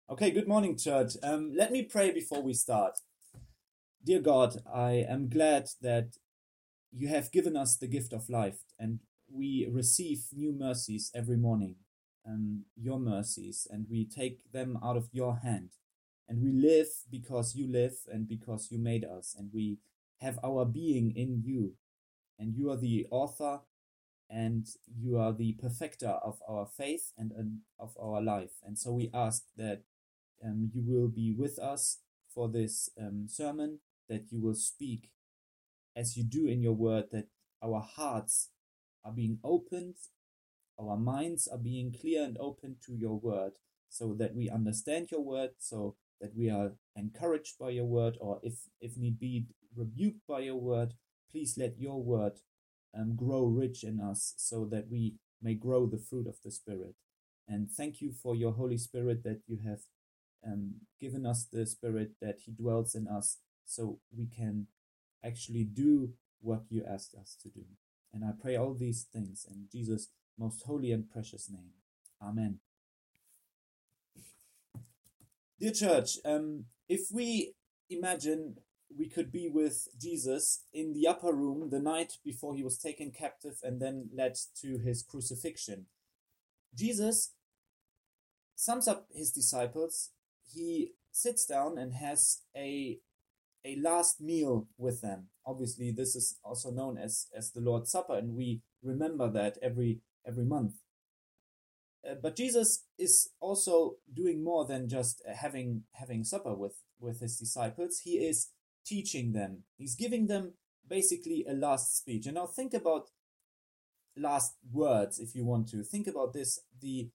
Okay, good morning, church. Let me pray before we start. Dear God, I am glad that you have given us the gift of life and we receive new mercies every morning, your mercies, and we take them out of your hand. And we live because you live and because you made us, and we have our being in you. And you are the author and you are the perfecter of our faith and of our life. And so we ask that you will be with us for this sermon, that you will speak as you do in your word, that our hearts are being opened, our minds are being clear and open to your word, so that we understand your word, so that we are encouraged by your word, or if need be, rebuked by your word. Please let your word grow rich in us, so that we may grow the fruit of the Spirit. And thank you for your Holy Spirit, that you have given us the Spirit, that He dwells in us, so we can actually do what you asked us to do. And I pray all these things in Jesus' most holy and precious name. Amen. Dear church, if we imagine we could be with Jesus in the upper room the night before he was taken captive and then led to his crucifixion, Jesus sums up his disciples. He sits down and has a last meal with them. Obviously, this is also known as the Lord's Supper, and we remember that every month. But Jesus is also doing more than just having supper with his disciples. He is teaching them. He's giving them basically a last speech. And now think about last words, if you want to. Think about this, the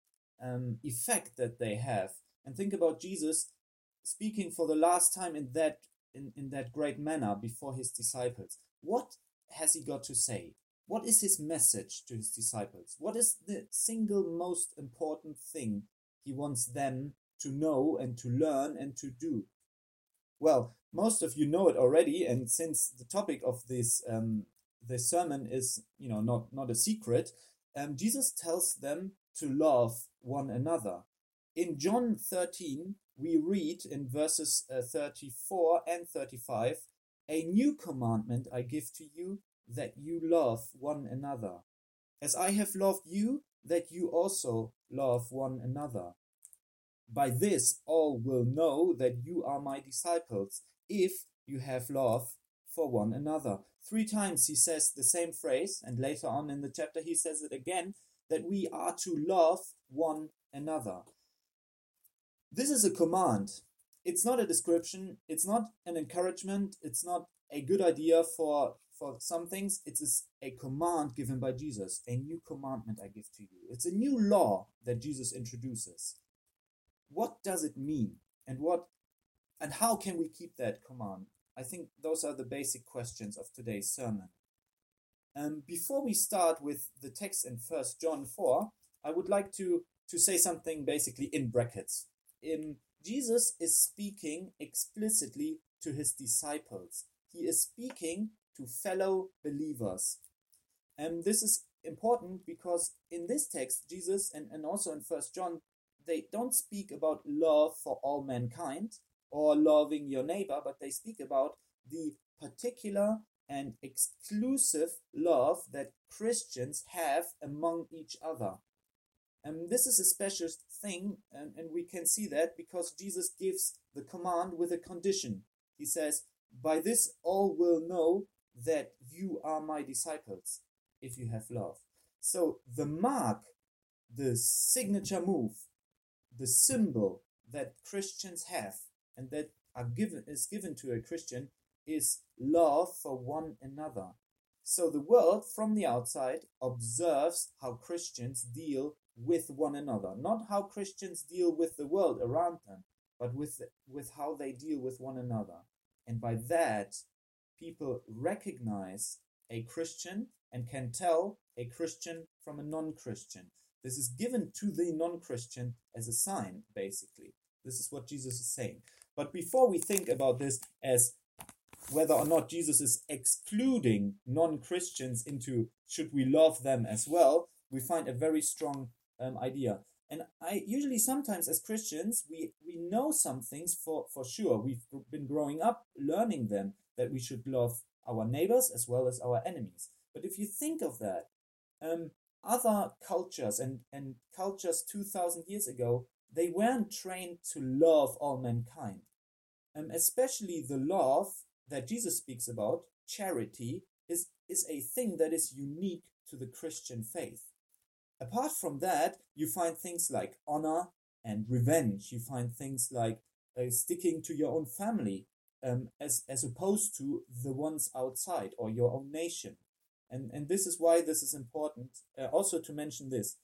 effect that they have, and think about Jesus speaking for the last time in that great manner before his disciples. What has he got to say? What is his message to his disciples? What is the single most important thing he wants them to know and to learn and to do? Well, most of you know it already, and since the topic of this sermon is not a secret, Jesus tells them to love one another. In John 13, we read in verses 34 and 35, "A new commandment I give to you, that you love one another. As I have loved you, that you also love one another. By this all will know that you are my disciples, if you have love for one another." 3 times he says the same phrase, and later on in the chapter he says it again, that we are to love one another. This is a command. It's not a description. It's not an encouragement. It's not a good idea for some things. It's a command given by Jesus. A new commandment I give to you. It's a new law that Jesus introduces. What does it mean? And how can we keep that command? I think those are the basic questions of today's sermon. Before we start with the text in 1 John 4, I would like to say something basically in brackets. Jesus is speaking explicitly to his disciples. He is speaking to fellow believers. And this is important because in this text, Jesus and also in 1 John, they don't speak about love for all mankind or loving your neighbor, but they speak about the particular and exclusive love that Christians have among each other. And this is a special thing, and we can see that because Jesus gives the command with a condition. He says, "By this all will know that you are my disciples, if you have love." So the mark, the signature move, the symbol that Christians have and that is given to a Christian is love for one another. So the world from the outside observes how Christians deal with one another, not how Christians deal with the world around them, but with how they deal with one another. And by that, people recognize a Christian and can tell a Christian from a non-Christian. This is given to the non-Christian as a sign, basically. This is what Jesus is saying. But before we think about this as whether or not Jesus is excluding non-Christians into should we love them as well, we find a very strong idea. And I usually sometimes as Christians, we know some things for sure. We've been growing up learning them, that we should love our neighbors as well as our enemies. But if you think of that, um, other cultures and cultures 2000 years ago, they weren't trained to love all mankind. Especially the love that Jesus speaks about, charity, is a thing that is unique to the Christian faith. Apart from that, you find things like honor and revenge. You find things like sticking to your own family, as opposed to the ones outside or your own nation. And this is why this is important. Also to mention this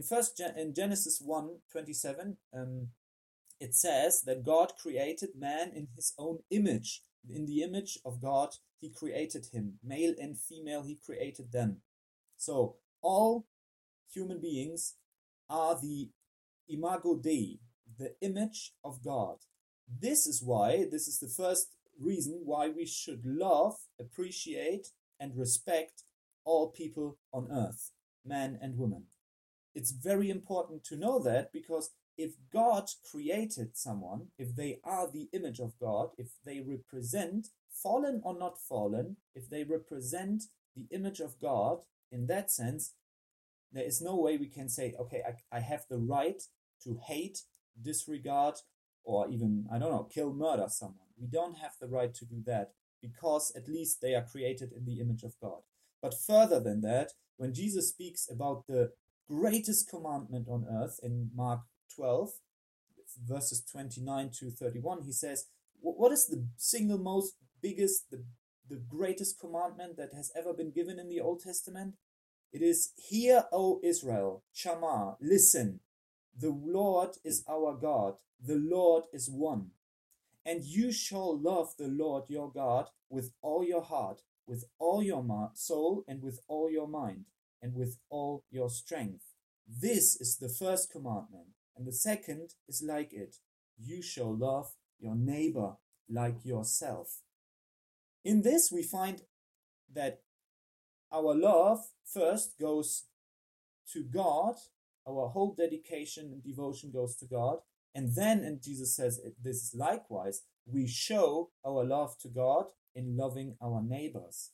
in Genesis 1:27, it says that God created man in his own image. In the image of God, he created him. Male and female, he created them. So all human beings are the imago Dei, the image of God. This is the first reason why we should love, appreciate, and respect all people on earth, men and women. It's very important to know that, because if God created someone, if they are the image of God, if they represent, fallen or not fallen, if they represent the image of God in that sense, there is no way we can say, okay, I have the right to hate, disregard, or even, I don't know, kill, murder someone. We don't have the right to do that, because at least they are created in the image of God. But further than that, when Jesus speaks about the greatest commandment on earth in Mark 12, verses 29 to 31, he says, what is the single most biggest, the greatest commandment that has ever been given in the Old Testament? It is, "Hear, O Israel, Shama, listen. The Lord is our God. The Lord is one. And you shall love the Lord your God with all your heart, with all your soul, and with all your mind, and with all your strength. This is the first commandment. And the second is like it. You shall love your neighbor like yourself." In this, we find that our love first goes to God, our whole dedication and devotion goes to God, and then, and Jesus says this is likewise, we show our love to God in loving our neighbors.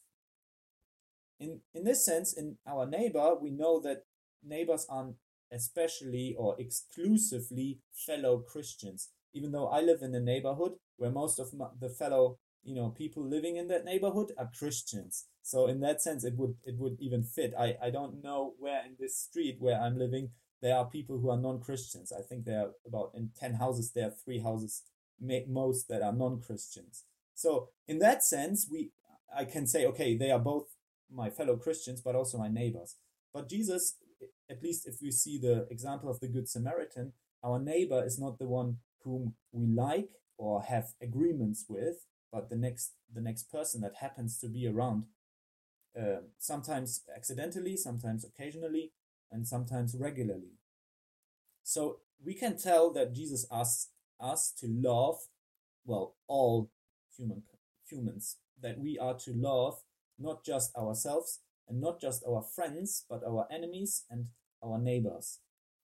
In this sense, in our neighbor, we know that neighbors aren't especially or exclusively fellow Christians. Even though I live in a neighborhood where most of the fellow people living in that neighborhood are Christians. So in that sense, it would even fit. I don't know where in this street where I'm living there are people who are non-Christians. I think there are about, in 10 houses, there are 3 houses most that are non-Christians. So in that sense, I can say, okay, they are both my fellow Christians, but also my neighbors. But Jesus, at least if we see the example of the Good Samaritan, our neighbor is not the one whom we like or have agreements with, but the next person that happens to be around, sometimes accidentally, sometimes occasionally, and sometimes regularly. So we can tell that Jesus asks us to love, well, all humans, that we are to love not just ourselves and not just our friends, but our enemies and our neighbors.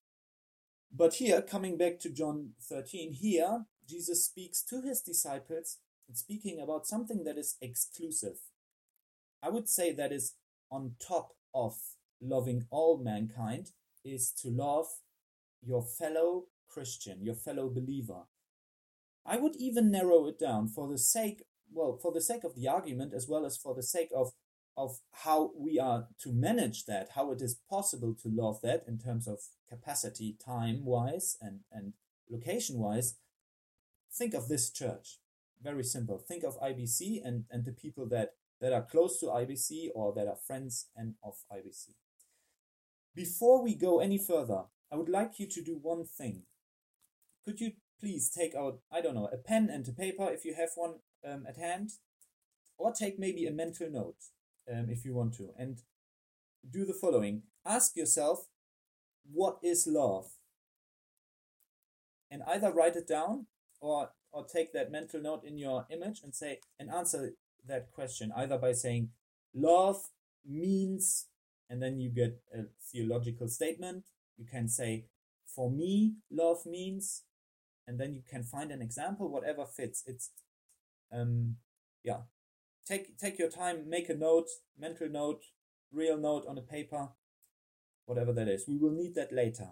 But here, coming back to John 13, here Jesus speaks to his disciples and speaking about something that is exclusive. I would say that is on top of loving all mankind, is to love your fellow Christian, your fellow believer. I would even narrow it down for the sake of the argument, as well as for the sake of how we are to manage that, how it is possible to love that in terms of capacity, time-wise and location-wise. Think of this church. Very simple. Think of IBC and the people that are close to IBC or that are friends of IBC. Before we go any further, I would like you to do one thing. Could you please take out, I don't know, a pen and a paper if you have one at hand, or take maybe a mental note if you want to, and do the following. Ask yourself, what is love? And either write it down or take that mental note in your image and answer that question, either by saying love means, and then you get a theological statement. You can say for me, love means, and then you can find an example, whatever fits. It's, yeah. Take your time, make a note, mental note, real note on a paper, whatever that is. We will need that later.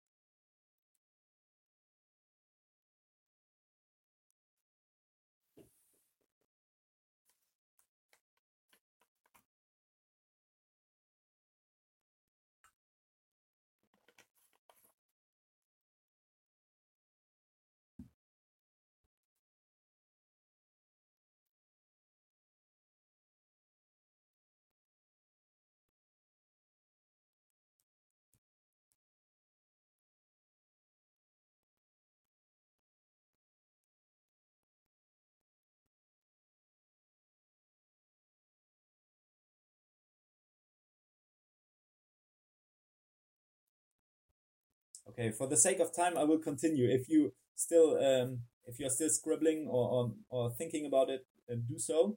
Okay, for the sake of time, I will continue. If you still, if you're still scribbling or thinking about it, do so.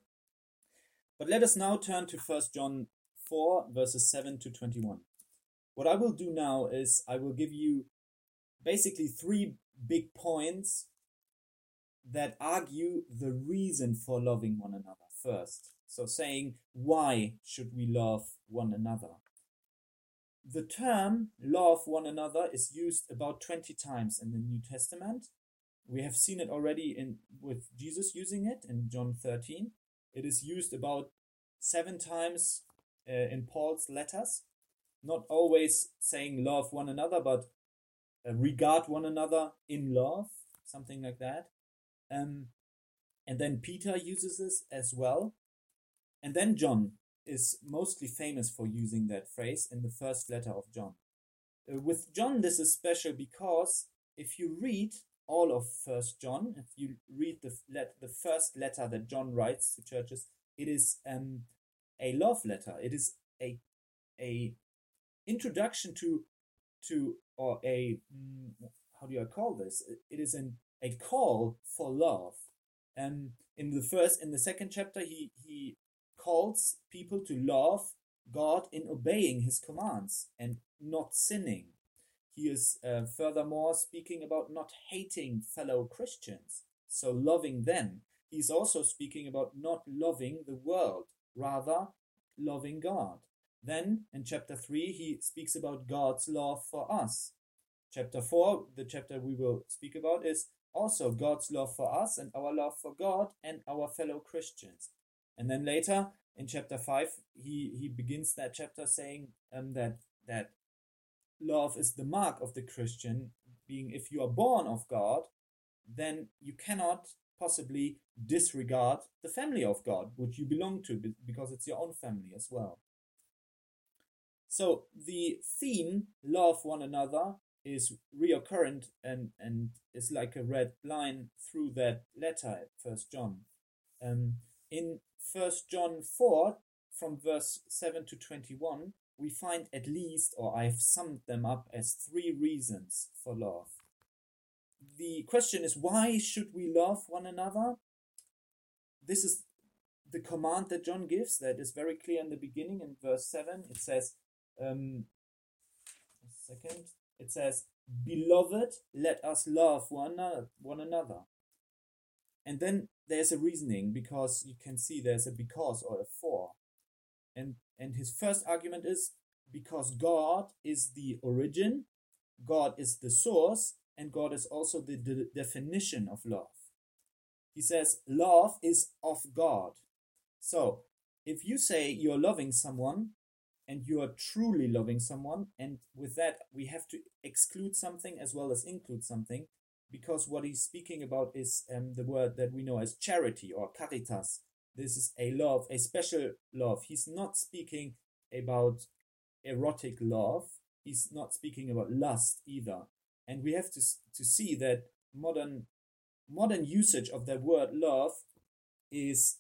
But let us now turn to 1 John 4, verses 7 to 21. What I will do now is I will give you basically 3 big points that argue the reason for loving one another first. So saying, why should we love one another? The term love one another is used about 20 times in the New Testament. We have seen it already with Jesus using it in John 13. It is used about 7 times in Paul's letters. Not always saying love one another, but regard one another in love, something like that. And then Peter uses this as well. And then John is mostly famous for using that phrase in the first letter of John. With John, this is special because if you read all of 1 John, if you read the first letter that John writes to churches, it is a love letter. It is a introduction to or a how do I call this? It is a call for love. In the second chapter, he calls people to love God in obeying his commands and not sinning. He is furthermore speaking about not hating fellow Christians, so loving them. He's also speaking about not loving the world, rather loving God. Then in chapter 3, he speaks about God's love for us. Chapter 4, the chapter we will speak about, is also God's love for us and our love for God and our fellow Christians. And then later in chapter 5, he begins that chapter saying that love is the mark of the Christian, being if you are born of God, then you cannot possibly disregard the family of God, which you belong to, because it's your own family as well. So the theme, love one another, is reoccurrent and is like a red line through that letter, 1 John. In 1 John 4, from verse 7 to 21, we find at least, or I've summed them up as 3 reasons for love. The question is, why should we love one another? This is the command that John gives, that is very clear in the beginning. In verse 7, it says, it says, "Beloved, let us love one another." And then there's a reasoning, because you can see there's a because or a for. And his first argument is because God is the origin, God is the source, and God is also the definition of love. He says love is of God. So if you say you're loving someone and you are truly loving someone, and with that we have to exclude something as well as include something, because what he's speaking about is the word that we know as charity or caritas. This is a love, a special love. He's not speaking about erotic love. He's not speaking about lust either. And we have to see that modern usage of that word love is,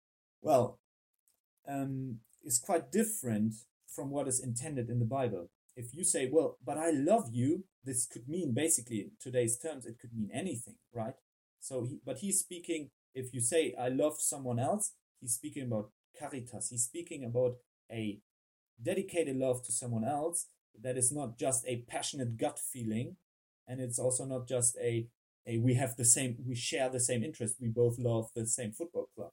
is quite different from what is intended in the Bible. If you say, well, but I love you, this could mean, basically in today's terms, it could mean anything, right? So, but he's speaking, if you say I love someone else, he's speaking about caritas. He's speaking about a dedicated love to someone else that is not just a passionate gut feeling, and it's also not just a we share the same interest, we both love the same football club.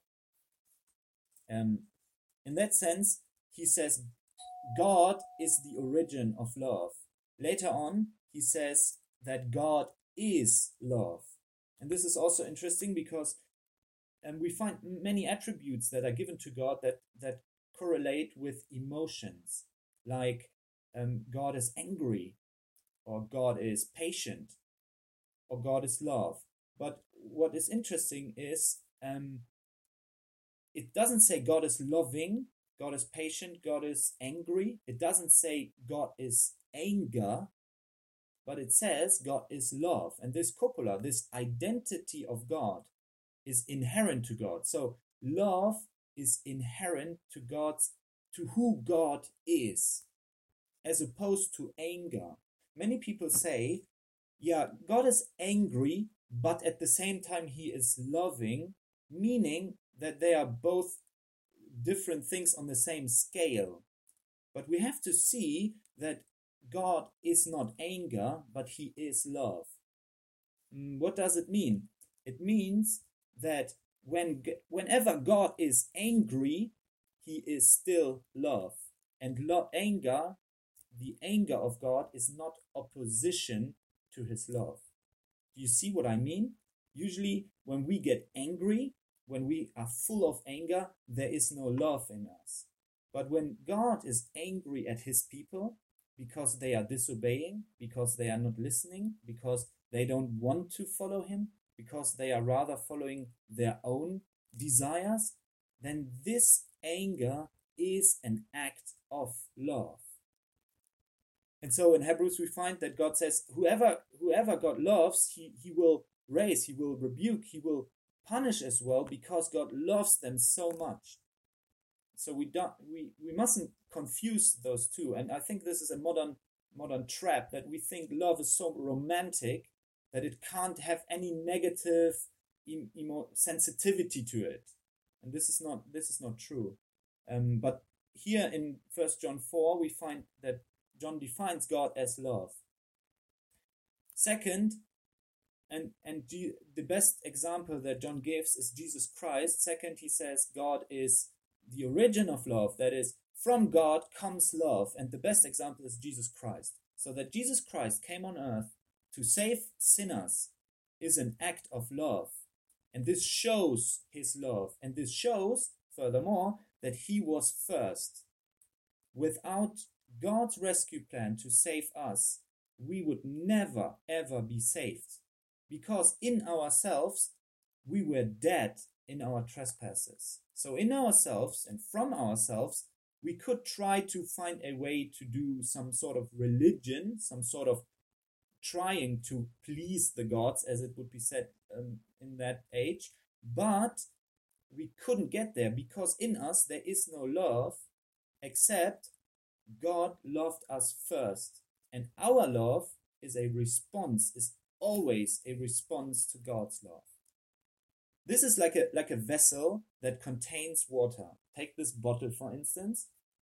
In that sense, he says God is the origin of love. Later on, he says that God is love. And this is also interesting because we find many attributes that are given to God that correlate with emotions, like God is angry, or God is patient, or God is love. But what is interesting is it doesn't say God is loving, God is patient, God is angry. It doesn't say God is anger, but it says God is love. And this copula, this identity of God, is inherent to God. So love is inherent to who God is, as opposed to anger. Many people say, yeah, God is angry, but at the same time he is loving, meaning that they are both different things on the same scale. But we have to see that God is not anger, but he is love. What does it mean? It means that whenever God is angry, he is still love. And anger, the anger of God, is not opposition to his love. Do you see what I mean? Usually when we get angry, when we are full of anger, there is no love in us. But when God is angry at his people because they are disobeying, because they are not listening, because they don't want to follow him, because they are rather following their own desires, then this anger is an act of love. And so in Hebrews we find that God says, whoever God loves, he will raise, he will rebuke, he will punish as well, because God loves them so much. So we mustn't confuse those two. And I think this is a modern trap, that we think love is so romantic that it can't have any negative sensitivity to it. And this is not true. But here in 1 John 4, we find that John defines God as love. Second, and the best example that John gives is Jesus Christ. Second, he says God is the origin of love. That is, from God comes love. And the best example is Jesus Christ. So that Jesus Christ came on earth to save sinners is an act of love. And this shows his love. And this shows, furthermore, that he was first. Without God's rescue plan to save us, we would never, ever be saved. Because in ourselves, we were dead in our trespasses. So in ourselves and from ourselves, we could try to find a way to do some sort of religion, some sort of trying to please the gods, as it would be said in that age. But we couldn't get there, because in us there is no love, except God loved us first. And our love is always a response to God's love. This is like a vessel that contains water. Take this bottle, for instance.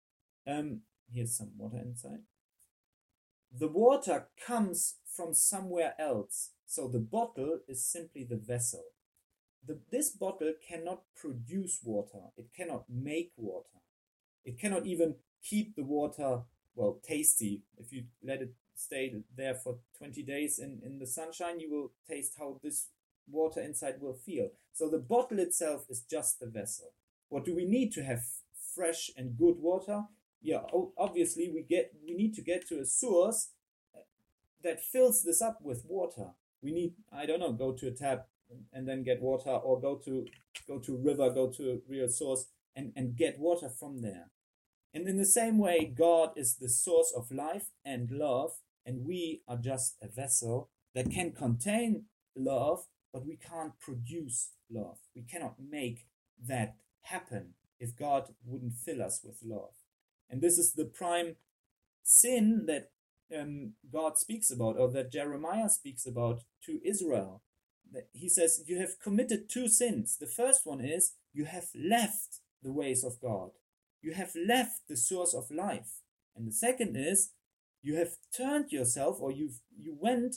Here's some water inside. The water comes from somewhere else. So the bottle is simply the vessel. This bottle cannot produce water. It cannot make water. It cannot even keep the water, tasty. If you let it stay there for 20 days in the sunshine, you will taste how this water inside will feel. So the bottle itself is just the vessel. What do we need to have fresh and good water? Yeah, obviously we need to get to a source that fills this up with water. We need, go to a tap and then get water, or go to a river, go to a real source and get water from there. And in the same way, God is the source of life and love, and we are just a vessel that can contain love, but we can't produce love. We cannot make that happen if God wouldn't fill us with love. And this is the prime sin that God speaks about, or that Jeremiah speaks about to Israel. He says, you have committed two sins. The first one is you have left the ways of God. You have left the source of life. And the second is you have turned yourself, or you went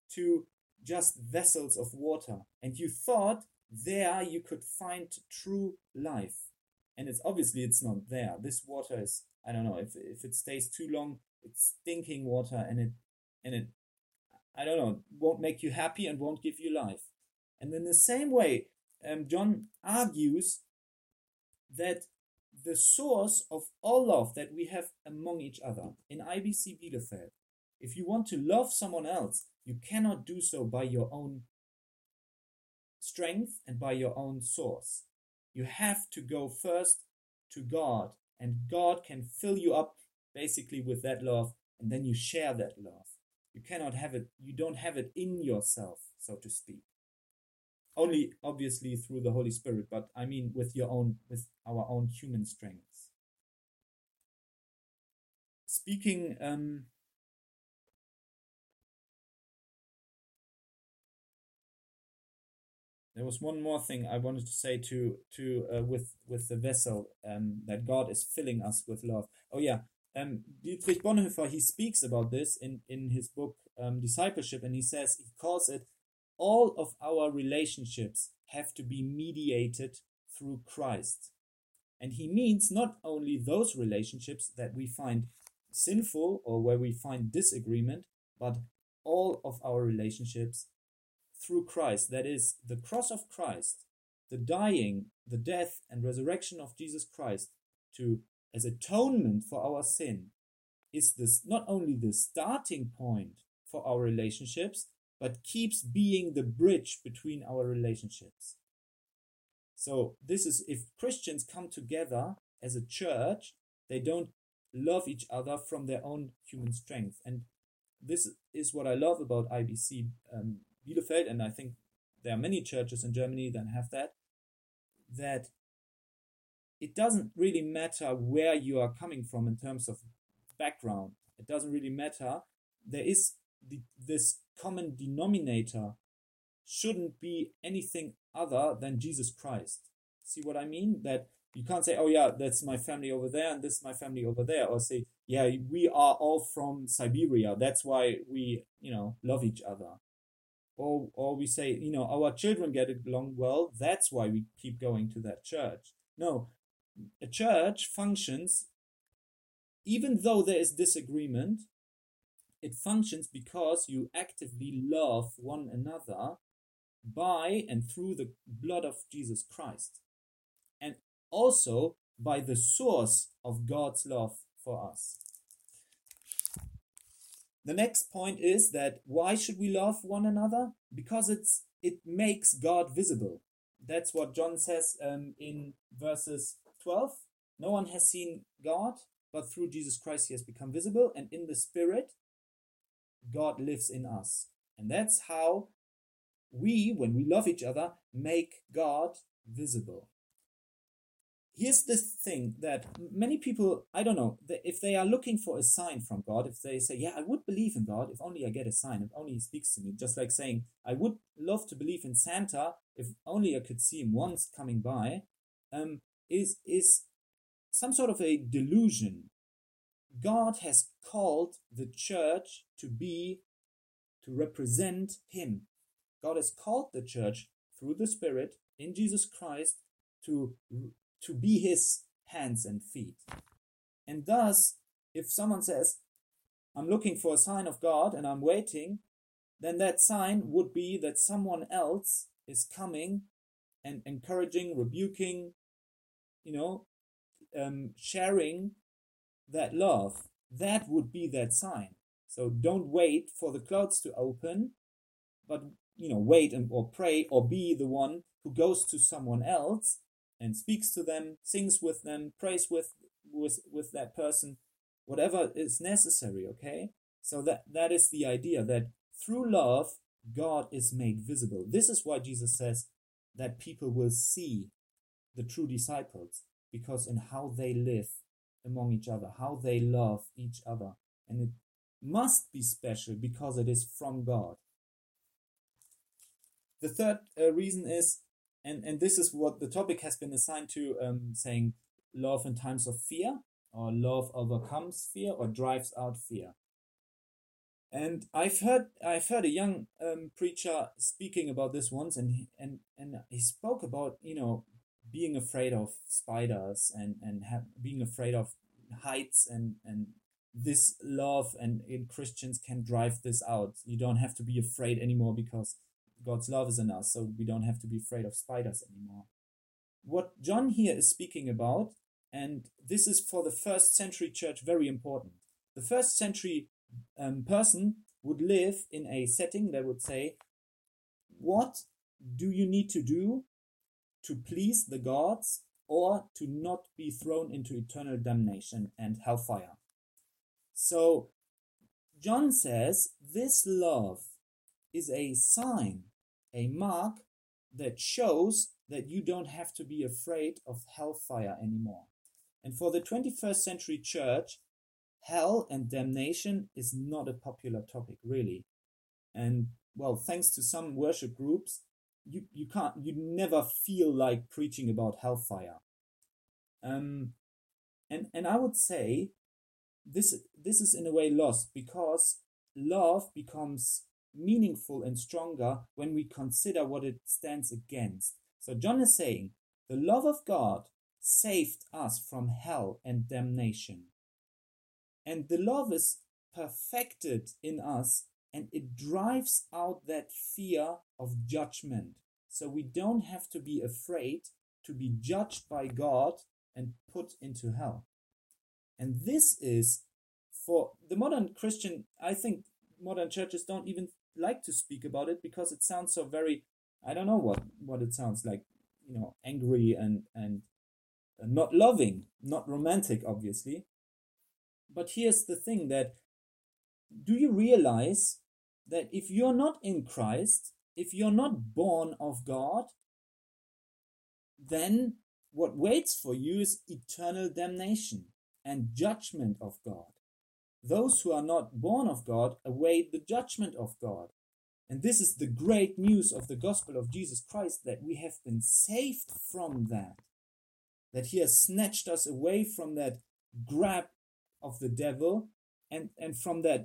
to just vessels of water, and you thought there you could find true life. And it's not there. This water is, I don't know, if it stays too long, it's stinking water, and it I don't know, won't make you happy and won't give you life. And in the same way, John argues that the source of all love that we have among each other in IBC Bielefeld, if you want to love someone else, you cannot do so by your own strength and by your own source. You have to go first to God, and God can fill you up basically with that love, and then you share that love. You cannot have it, you don't have it in yourself, so to speak. Only obviously through the Holy Spirit, but I mean with our own human strengths. Speaking there was one more thing I wanted to say with the vessel that God is filling us with love. Oh yeah, Dietrich Bonhoeffer, he speaks about this in his book Discipleship, and he calls it, all of our relationships have to be mediated through Christ. And he means not only those relationships that we find sinful or where we find disagreement, but all of our relationships through Christ. That is, the cross of Christ, the dying, the death and resurrection of Jesus Christ as atonement for our sin, is this not only the starting point for our relationships, but keeps being the bridge between our relationships. So this is, if Christians come together as a church, they don't love each other from their own human strength. And this is what I love about IBC Bielefeld, and I think there are many churches in Germany that have that it doesn't really matter where you are coming from in terms of background. It doesn't really matter. There is this common denominator shouldn't be anything other than Jesus Christ. See what I mean? That you can't say, oh yeah, that's my family over there and this is my family over there. Or say, yeah, we are all from Siberia. That's why we, love each other. Or we say, our children get along well. That's why we keep going to that church. No, a church functions, even though there is disagreement, it functions because you actively love one another by and through the blood of Jesus Christ, and also by the source of God's love for us. The next point is that why should we love one another? Because it makes God visible. That's what John says in verses 12. No one has seen God, but through Jesus Christ he has become visible, and in the Spirit God lives in us. And that's how we, when we love each other, make God visible. Here's the thing that many people, I don't know, if they are looking for a sign from God, if they say, yeah, I would believe in God if only I get a sign, if only he speaks to me, just like saying, I would love to believe in Santa if only I could see him once coming by, is some sort of a delusion. God has called the church to represent him. God has called the church through the Spirit in Jesus Christ to be his hands and feet. And thus, if someone says, I'm looking for a sign of God and I'm waiting, then that sign would be that someone else is coming and encouraging, rebuking, sharing that love. That would be that sign. So don't wait for the clouds to open, but wait or pray or be the one who goes to someone else and speaks to them, sings with them, prays with that person, whatever is necessary, okay? So that is the idea, that through love, God is made visible. This is why Jesus says that people will see the true disciples, because in how they live among each other, how they love each other. And it must be special because it is from God. The third reason is, and this is what the topic has been assigned to, saying love in times of fear, or love overcomes fear or drives out fear. And I've heard a young preacher speaking about this once, and he spoke about, being afraid of spiders, and being afraid of heights, and this love, and in Christians can drive this out. You don't have to be afraid anymore because God's love is in us, so we don't have to be afraid of spiders anymore. What John here is speaking about, and this is for the first century church very important. The first century person would live in a setting that would say, what do you need to do to please the gods or to not be thrown into eternal damnation and hellfire? So John says this love is a sign, a mark that shows that you don't have to be afraid of hellfire anymore. And for the 21st century church, hell and damnation is not a popular topic, really. And well, thanks to some worship groups, you never feel like preaching about hellfire. And I would say this is in a way lost, because love becomes meaningful and stronger when we consider what it stands against. So John is saying the love of God saved us from hell and damnation. And the love is perfected in us, and it drives out that fear of judgment. So we don't have to be afraid to be judged by God and put into hell. And this is, for the modern Christian, I think modern churches don't even like to speak about it, because it sounds so very, I don't know what it sounds like, angry and not loving, not romantic, obviously. But here's the thing, that do you realize that if you're not in Christ, if you're not born of God, then what waits for you is eternal damnation and judgment of God. Those who are not born of God await the judgment of God. And this is the great news of the gospel of Jesus Christ, that we have been saved from that he has snatched us away from that grab of the devil, and from that,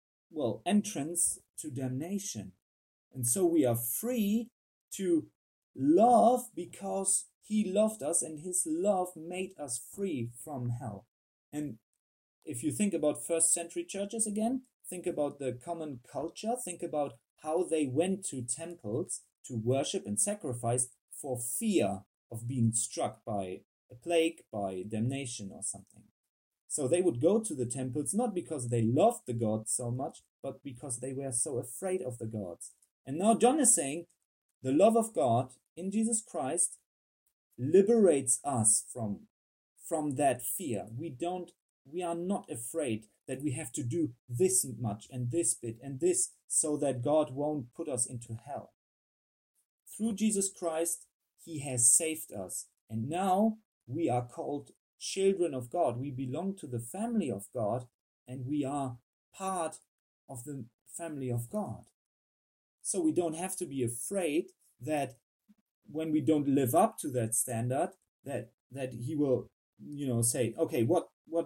entrance to damnation. And so we are free to love because he loved us, and his love made us free from hell. And if you think about first century churches again, think about the common culture, think about how they went to temples to worship and sacrifice for fear of being struck by a plague, by damnation or something. So they would go to the temples not because they loved the gods so much, but because they were so afraid of the gods. And now John is saying the love of God in Jesus Christ liberates us from that fear. We are not afraid that we have to do this much and this bit and this so that God won't put us into hell. Through Jesus Christ, he has saved us. And now we are called children of God. We belong to the family of God, and we are part of the family of God. So we don't have to be afraid that when we don't live up to that standard, that he will, say, okay, what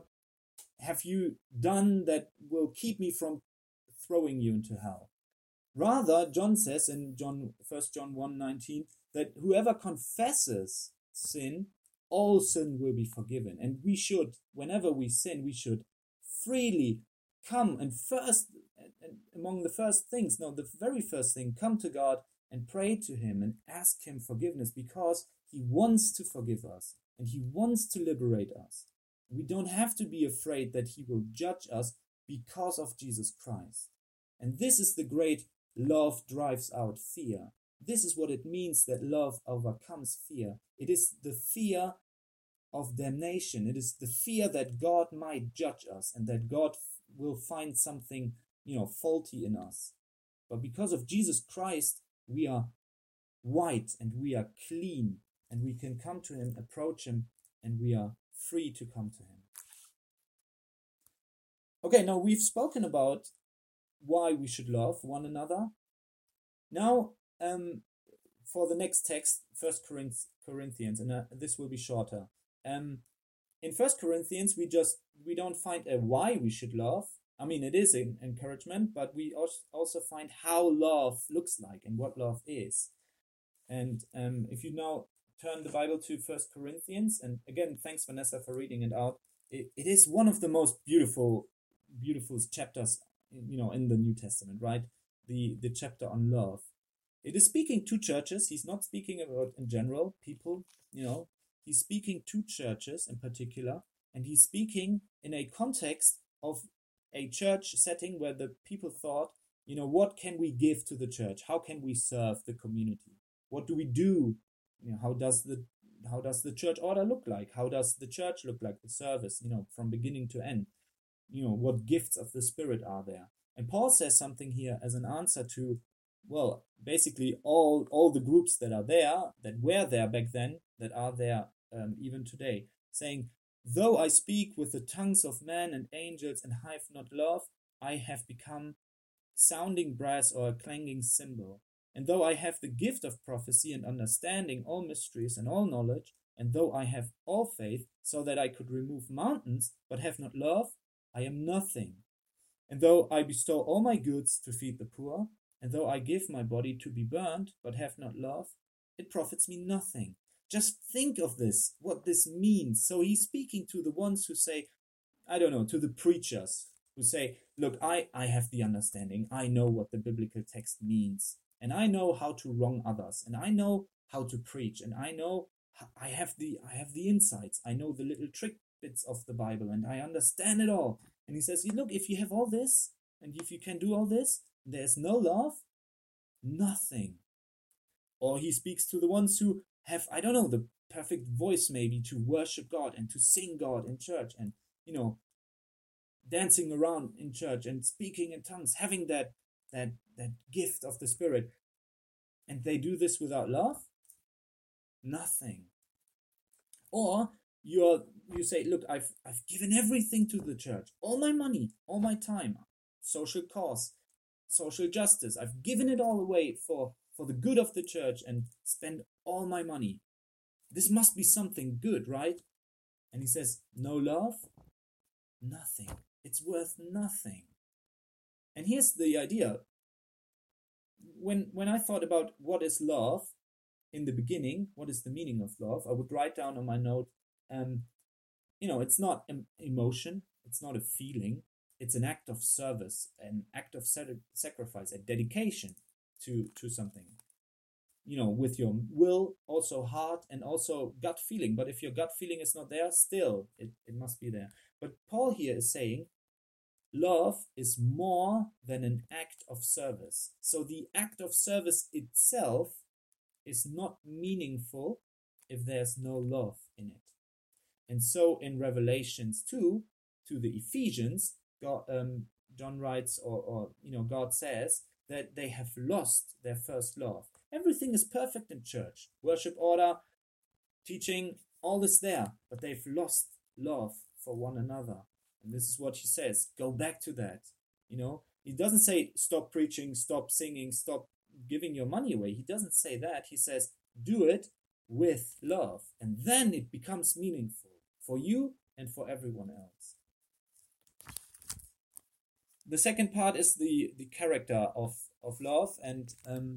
have you done that will keep me from throwing you into hell? Rather, John says in 1 John 1:19 that whoever confesses sin, all sin will be forgiven. And we should, whenever we sin, we should freely come and among the first things, the very first thing, come to God and pray to him and ask him forgiveness, because he wants to forgive us and he wants to liberate us. We don't have to be afraid that he will judge us because of Jesus Christ. And this is the great love drives out fear. This is what it means that love overcomes fear. It is the fear of damnation. It is the fear that God might judge us and that God will find something, faulty in us. But because of Jesus Christ, we are white and we are clean, and we can come to him, approach him, and we are free to come to him. Okay, now we've spoken about why we should love one another. Now, for the next text, 1 Corinthians, and this will be shorter. In 1 Corinthians, we don't find a why we should love, I mean, it is an encouragement, but we also find how love looks like and what love is. And if you now turn the Bible to First Corinthians, and again, thanks Vanessa for reading it out. It is one of the most beautiful chapters, in the New Testament, right? The chapter on love. It is speaking to churches. He's not speaking about in general people. He's speaking to churches in particular, and he's speaking in a context of a church setting where the people thought, what can we give to the church? How can we serve the community? What do we do? How does the church order look like? How does the church look like, the service, from beginning to end? What gifts of the Spirit are there? And Paul says something here as an answer to, well, basically all the groups that are there, that were there back then, that are there even today, saying, though I speak with the tongues of men and angels and have not love, I have become sounding brass or a clanging cymbal. And though I have the gift of prophecy and understanding all mysteries and all knowledge, and though I have all faith, so that I could remove mountains, but have not love, I am nothing. And though I bestow all my goods to feed the poor, and though I give my body to be burned, but have not love, it profits me nothing. Just think of this, what this means. So he's speaking to the ones who say, I don't know, to the preachers who say, look, I have the understanding. I know what the biblical text means. And I know how to wrong others. And I know how to preach. And I know I have the insights. I know the little trick bits of the Bible. And I understand it all. And he says, look, if you have all this, and if you can do all this, there's no love, nothing. Or he speaks to the ones who have, I don't know, the perfect voice maybe to worship God and to sing God in church and, dancing around in church and speaking in tongues, having that gift of the Spirit. And they do this without love? Nothing. Or you say, look, I've given everything to the church, all my money, all my time, social cause, social justice. I've given it all away for the good of the church and spend all my money. This must be something good, right? And he says, no love, nothing. It's worth nothing. And here's the idea. When I thought about what is love in the beginning, what is the meaning of love, I would write down on my note, it's not an emotion, it's not a feeling, it's an act of service, an act of sacrifice, a dedication to something. With your will, also heart, and also gut feeling. But if your gut feeling is not there, still, it must be there. But Paul here is saying, love is more than an act of service. So the act of service itself is not meaningful if there's no love in it. And so in Revelations 2, to the Ephesians, John writes, or God says that they have lost their first love. Everything is perfect in church. Worship order, teaching, all is there. But they've lost love for one another. And this is what he says. Go back to that. He doesn't say stop preaching, stop singing, stop giving your money away. He doesn't say that. He says do it with love. And then it becomes meaningful for you and for everyone else. The second part is the character of love. And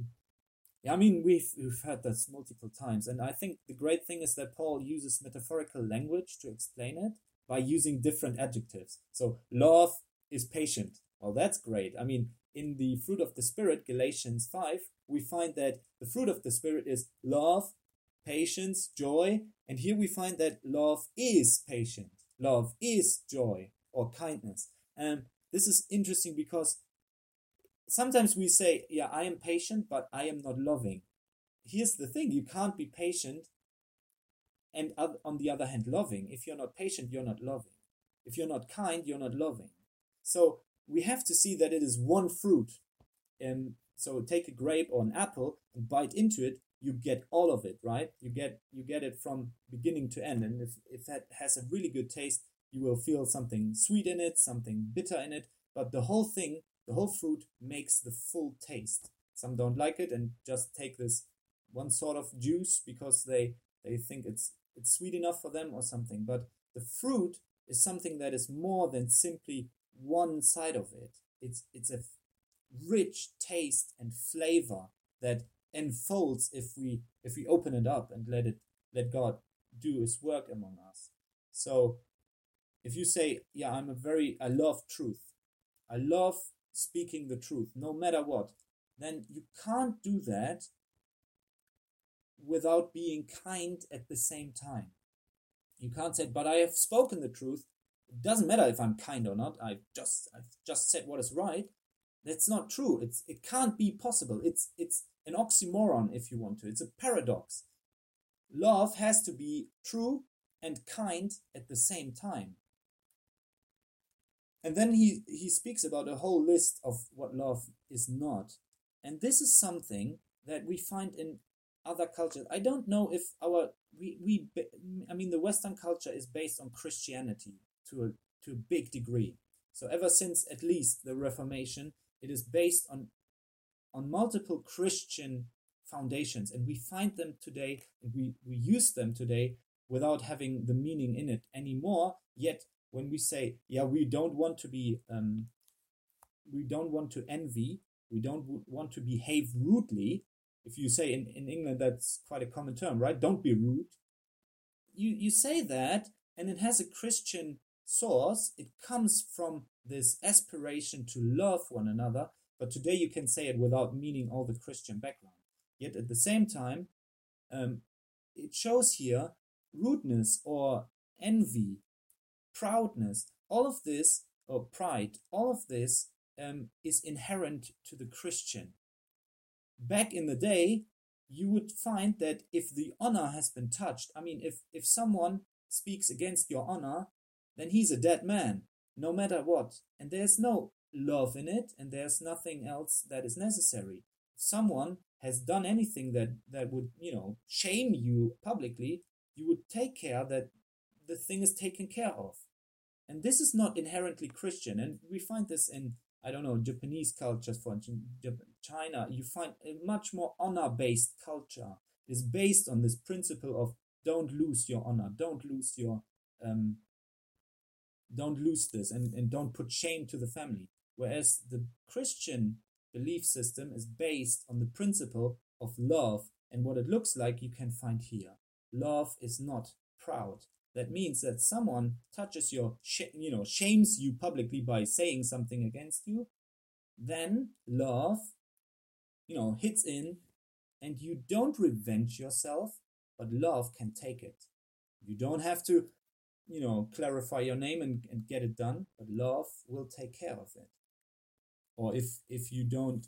we've heard this multiple times. And I think the great thing is that Paul uses metaphorical language to explain it by using different adjectives. So love is patient. Well, that's great. In the fruit of the Spirit, Galatians 5, we find that the fruit of the Spirit is love, patience, joy. And here we find that love is patient. Love is joy or kindness. And this is interesting because sometimes we say, I am patient, but I am not loving. Here's the thing. You can't be patient and on the other hand loving. If you're not patient, you're not loving. If you're not kind, you're not loving. So we have to see that it is one fruit. So take a grape or an apple and bite into it, you get all of it, right? You get it from beginning to end. And if that has a really good taste, you will feel something sweet in it, something bitter in it. But the whole thing, the whole fruit makes the full taste. Some don't like it and just take this one sort of juice because they think it's sweet enough for them or something. But the fruit is something that is more than simply one side of it. It's a rich taste and flavor that unfolds if we open it up and let God do His work among us. So if you say, yeah, I love truth, I love speaking the truth, no matter what, then you can't do that without being kind at the same time. You can't say, but I have spoken the truth. It doesn't matter if I'm kind or not. I've just said what is right. That's not true. It can't be possible. It's an oxymoron, if you want to. It's a paradox. Love has to be true and kind at the same time. And then he speaks about a whole list of what love is not. And this is something that we find in other cultures. I don't know if the Western culture is based on Christianity to a big degree. So ever since at least the Reformation, it is based on multiple Christian foundations, and we find them today, and we use them today without having the meaning in it anymore. Yet when we say, yeah, we don't want to be, we don't want to envy, we don't want to behave rudely. If you say in England, that's quite a common term, right? Don't be rude. You say that, and it has a Christian source. It comes from this aspiration to love one another, but today you can say it without meaning all the Christian background. Yet at the same time, it shows here rudeness or envy, proudness, all of this, or pride, all of this is inherent to the Christian. Back in the day, you would find that if the honor has been touched, if someone speaks against your honor, then he's a dead man, no matter what. And there's no love in it, and there's nothing else that is necessary. If someone has done anything that would, shame you publicly, you would take care that the thing is taken care of. And this is not inherently Christian. And we find this in, Japanese cultures, for instance, China. You find a much more honor-based culture. It's based on this principle of don't lose your honor, don't lose this, and don't put shame to the family. Whereas the Christian belief system is based on the principle of love, and what it looks like you can find here. Love is not proud. That means that someone touches shames you publicly by saying something against you, then love, hits in, and you don't revenge yourself, but love can take it. You don't have to, clarify your name and get it done, but love will take care of it. Or if you don't,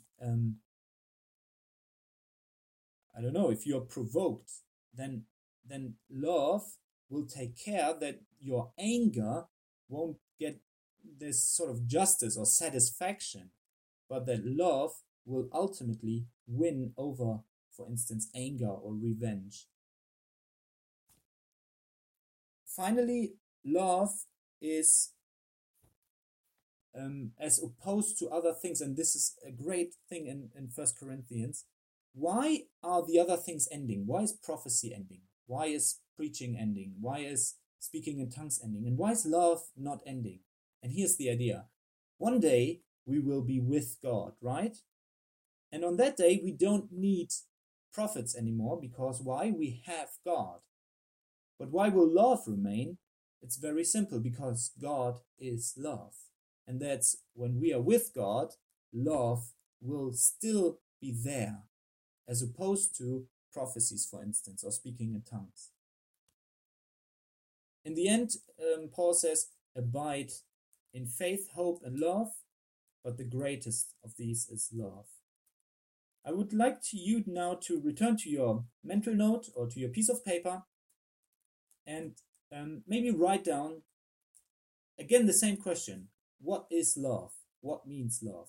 if you're provoked, then love will take care that your anger won't get this sort of justice or satisfaction, but that love will ultimately win over, for instance, anger or revenge. Finally, love is, as opposed to other things, and this is a great thing in 1 Corinthians, why are the other things ending? Why is prophecy ending? Why is preaching ending? Why is speaking in tongues ending? And why is love not ending? And here's the idea. One day we will be with God, right? And on that day we don't need prophets anymore, because why? We have God. But why will love remain? It's very simple, because God is love. And that's when we are with God, love will still be there, as opposed to prophecies, for instance, or speaking in tongues. In the end, Paul says, abide in faith, hope, and love, but the greatest of these is love. I would like you now to return to your mental note or to your piece of paper and maybe write down again the same question. What is love? What means love?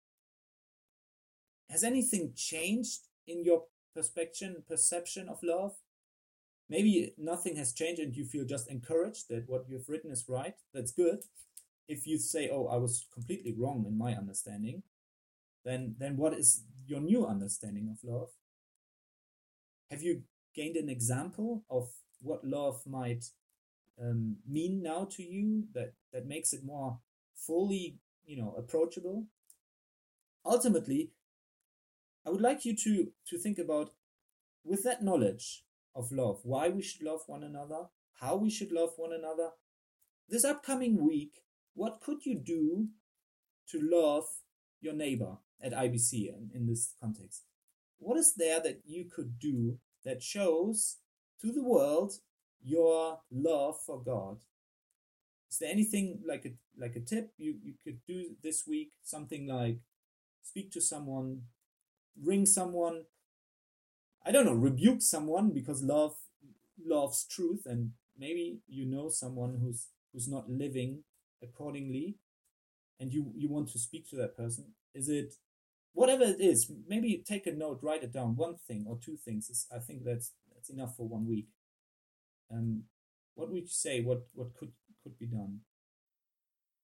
Has anything changed in your perception of love? Maybe nothing has changed and you feel just encouraged that what you've written is right. That's good. If you say, oh, I was completely wrong in my understanding, then what is your new understanding of love? Have you gained an example of what love might mean now to you that makes it more fully, approachable. Ultimately, I would like you to think about, with that knowledge of love, why we should love one another, how we should love one another. This upcoming week, what could you do to love your neighbor at IBC in this context? What is there that you could do that shows to the world your love for God? Is there anything like a tip you could do this week? Something like speak to someone, ring someone, I don't know, rebuke someone, because love loves truth, and maybe someone who's not living accordingly, and you want to speak to that person. Is it whatever it is? Maybe take a note, write it down. One thing or two things. I think that's enough for 1 week. What would you say? What could be done?